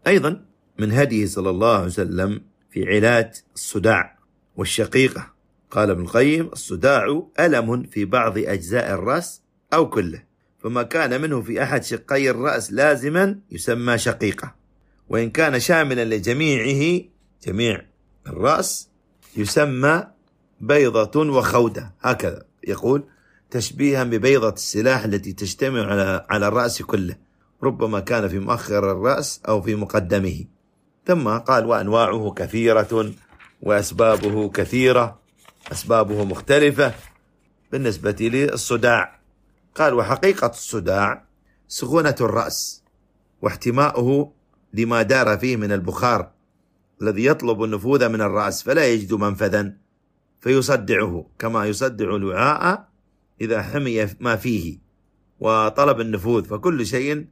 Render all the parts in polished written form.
أيضا من هديه صلى الله عليه وسلم في علاج الصداع والشقيقة، قال ابن القيم: الصداع ألم في بعض أجزاء الرأس أو كله، فما كان منه في أحد شقي الرأس لازما يسمى شقيقة، وإن كان شاملا لجميعه جميع الرأس يسمى بيضة وخودة. هكذا يقول، تشبيها ببيضة السلاح التي تجتمع على الرأس كله، ربما كان في مؤخر الرأس أو في مقدمه. ثم قال: وأنواعه كثيرة وأسبابه كثيرة، أسبابه مختلفة بالنسبة للصداع. قال: وحقيقة الصداع سخونة الرأس واحتماؤه لما دار فيه من البخار الذي يطلب النفوذ من الرأس فلا يجد منفذا فيصدعه، كما يصدع الوعاء إذا حمي ما فيه وطلب النفوذ، فكل شيء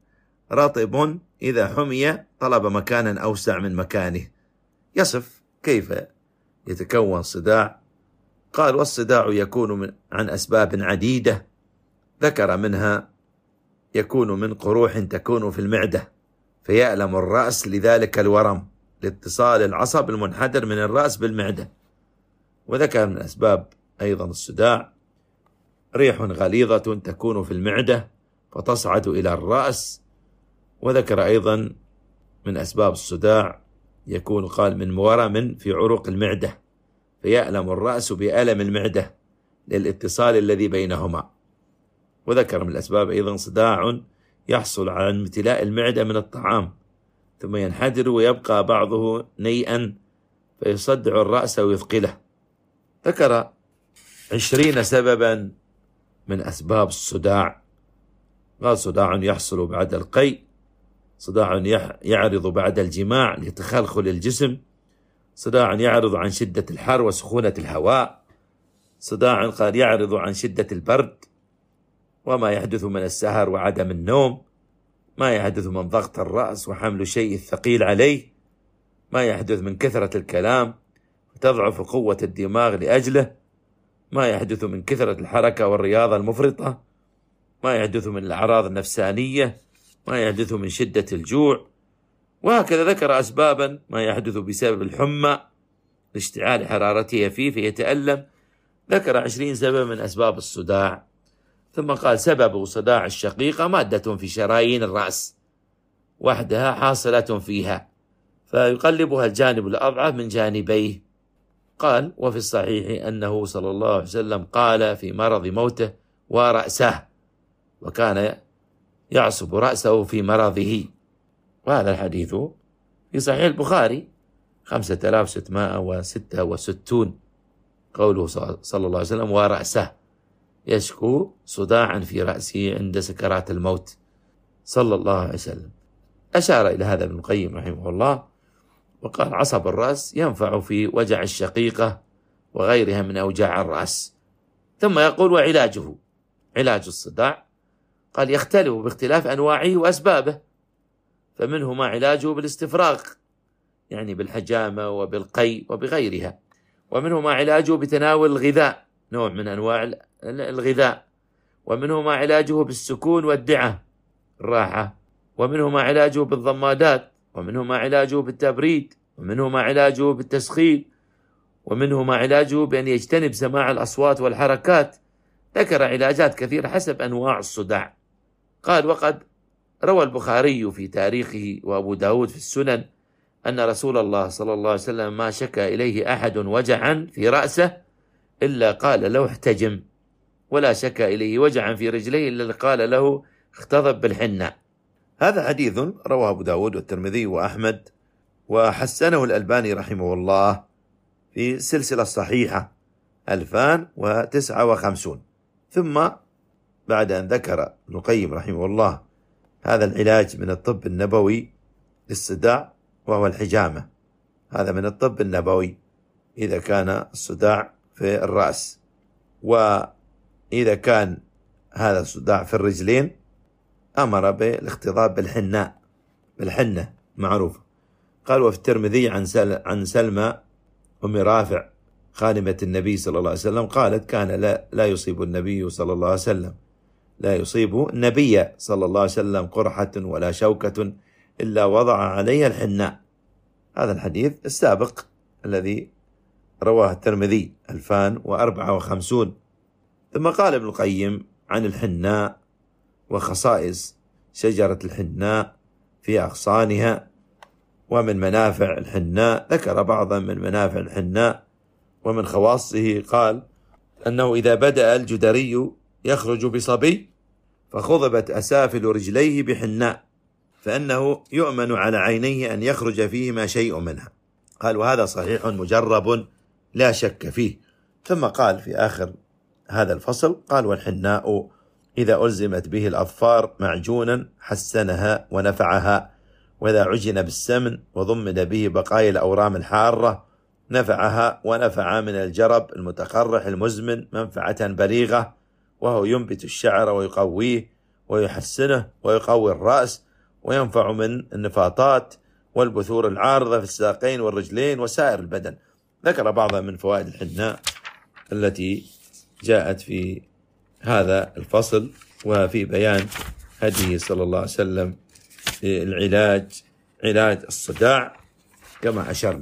رطب إذا حمي طلب مكانا أوسع من مكانه. يصف كيف يتكون الصداع. قال: والصداع يكون عن أسباب عديدة، ذكر منها: يكون من قروح تكون في المعدة فيألم الرأس لذلك الورم لاتصال العصب المنحدر من الرأس بالمعدة. وذكر من أسباب أيضا الصداع: ريح غليظة تكون في المعدة فتصعد إلى الرأس. وذكر أيضا من أسباب الصداع يكون، قال: من ورم في عروق المعدة فيألم الرأس بألم المعدة للاتصال الذي بينهما. وذكر من الأسباب أيضا صداع يحصل عن امتلاء المعدة من الطعام ثم ينحدر ويبقى بعضه نيئا فيصدع الرأس ويثقله. ذكر 20 سببا من أسباب الصداع. قال: صداع يحصل بعد القيء، صداع يعرض بعد الجماع لتخلخل الجسم، صداع يعرض عن شدة الحر وسخونة الهواء، صداع قال يعرض عن شدة البرد وما يحدث من السهر وعدم النوم، ما يحدث من ضغط الرأس وحمل شيء ثقيل عليه، ما يحدث من كثرة الكلام وتضعف قوة الدماغ لأجله، ما يحدث من كثرة الحركة والرياضة المفرطة، ما يحدث من الأعراض النفسانية، ما يحدث من شدة الجوع. وهكذا ذكر أسبابا: ما يحدث بسبب الحمى لاشتعال حرارتها فيه فيتألم. ذكر 20 سبب من أسباب الصداع. ثم قال: سبب صداع الشقيقة مادة في شرايين الرأس وحدها حاصلة فيها فيقلبها الجانب الأضعف من جانبيه. قال: وفي الصحيح أنه صلى الله عليه وسلم قال في مرض موته: ورأسه، وكان يعصب رأسه في مرضه. وهذا الحديث في صحيح البخاري 5666، قوله صلى الله عليه وسلم: ورأسه، يشكو صداعا في رأسه عند سكرات الموت صلى الله عليه وسلم. أشار إلى هذا ابن القيم رحمه الله وقال: عصب الرأس ينفع في وجع الشقيقة وغيرها من أوجاع الرأس. ثم يقول: وعلاجه، علاج الصداع قال: يختلف باختلاف أنواعه وأسبابه، فمنه ما علاجه بالاستفراغ يعني بالحجامة وبالقيء وبغيرها، ومنه ما علاجه بتناول الغذاء، نوع من أنواع الغذاء، ومنه ما علاجه بالسكون والدعة الراحة، ومنه ما علاجه بالضمادات، ومنه ما علاجه بالتبريد، ومنه ما علاجه بالتسخين، ومنه ما علاجه بأن يجتنب سماع الأصوات والحركات. ذكر علاجات كثيرة حسب أنواع الصداع. قال: وقد روى البخاري في تاريخه وأبو داود في السنن أن رسول الله صلى الله عليه وسلم ما شكى إليه أحد وجعا في رأسه إلا قال له: احتجم، ولا شكى إليه وجعا في رجليه إلا قال له: اختضب بالحنة. هذا حديث رواه أبو داود والترمذي وأحمد، وحسنه الألباني رحمه الله في سلسلة صحيحة 2059. ثم بعد أن ذكر ابن القيم رحمه الله هذا العلاج من الطب النبوي للصداع وهو الحجامة، هذا من الطب النبوي إذا كان الصداع في الرأس، وإذا كان هذا الصداع في الرجلين أمر بالاختضاب بالحنة معروفة. قال: وفي الترمذي عن سلمى أم رافع خادمة النبي صلى الله عليه وسلم قالت: كان لا يصيب النبي صلى الله عليه وسلم قرحة ولا شوكة إلا وضع عليها الحناء. هذا الحديث السابق الذي رواه الترمذي 2054. ثم قال ابن القيم عن الحناء وخصائص شجرة الحناء في أغصانها ومن منافع الحناء، ذكر بعضا من منافع الحناء ومن خواصه. قال أنه إذا بدأ الجدري يخرج بصبي فخضبت أسافل رجليه بحناء فإنه يؤمن على عينيه أن يخرج فيهما شيء منها. قال وهذا صحيح مجرب لا شك فيه. ثم قال في آخر هذا الفصل قال والحناء إذا ألزمت به الأظفار معجونا حسنها ونفعها، وإذا عجن بالسمن وضمن به بقايا الأورام الحارة نفعها ونفع من الجرب المتقرح المزمن منفعة بليغة، وهو ينبت الشعر ويقويه ويحسنه ويقوي الرأس، وينفع من النفاطات والبثور العارضة في الساقين والرجلين وسائر البدن. ذكر بعضا من فوائد الحناء التي جاءت في هذا الفصل وفي بيان هديه صلى الله عليه وسلم في علاج الصداع كما أشرنا.